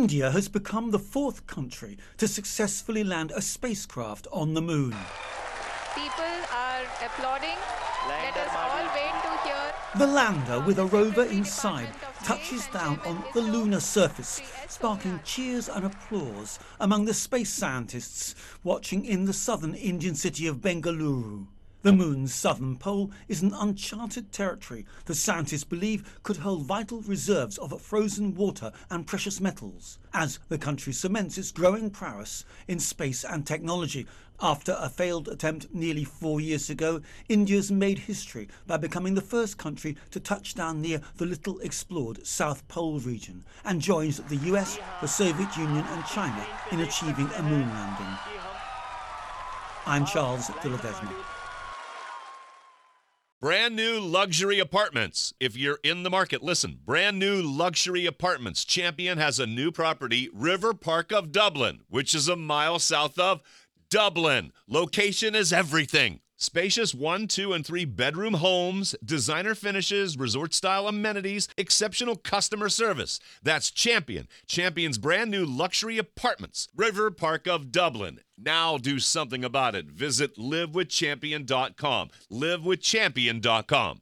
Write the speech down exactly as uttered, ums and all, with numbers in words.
India has become the fourth country to successfully land a spacecraft on the moon. People are applauding. Let us all wait to hear. The lander, with a rover inside, touches down on the lunar surface, sparking cheers and applause among the space scientists watching in the southern Indian city of Bengaluru. The moon's southern pole is an uncharted territory that scientists believe could hold vital reserves of frozen water and precious metals, as the country cements its growing prowess in space and technology. After a failed attempt nearly four years ago, India's made history by becoming the first country to touch down near the little explored South Pole region, and joins the U S, the Soviet Union and China in achieving a moon landing. I'm Charles de Ledesma. Brand new luxury apartments. If you're in the market, listen. Brand new luxury apartments. Champion has a new property, River Park of Dublin, which is a mile south of Dublin. Location is everything. Spacious one, two, and three bedroom homes, designer finishes, resort-style amenities, exceptional customer service. That's Champion. Champion's brand new luxury apartments, River Park of Dublin. Now do something about it. Visit live with champion dot com. live with champion dot com.